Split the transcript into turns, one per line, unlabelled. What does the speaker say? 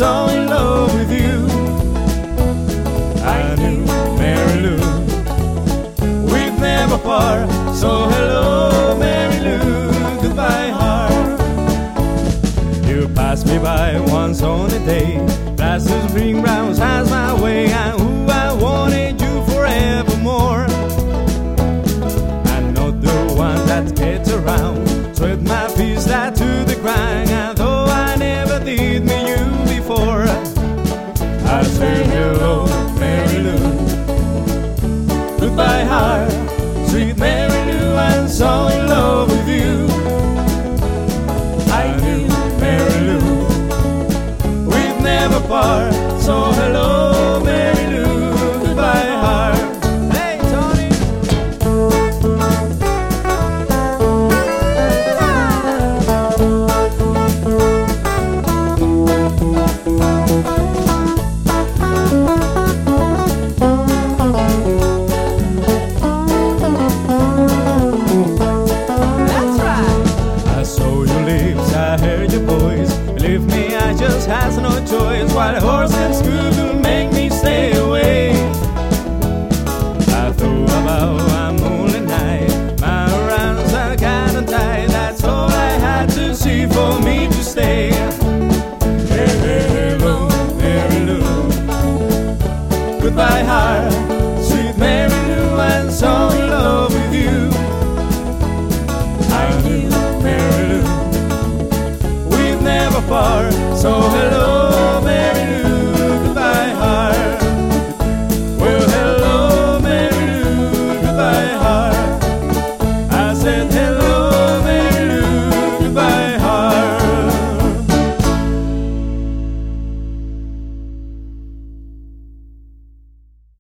so in love with you. I knew, Mary Lou, we'd never part. So hello, Mary Lou, goodbye, heart. You passed me by once on a day, past the spring grounds has my way, and who I wanted you forevermore. I'm not the one that gets around, sweat my peace that to the ground. And though I never did meet you before, I say hello, Mary Lou, goodbye, heart. Sweet Mary Lou, I'm so in love with you. I knew, Mary Lou, we'd never part. So hello, Mary Lou, goodbye, heart. Hey, Tony. That's right. I saw your lips, I heard your voice. Believe me, I just has no choice. While a horse and school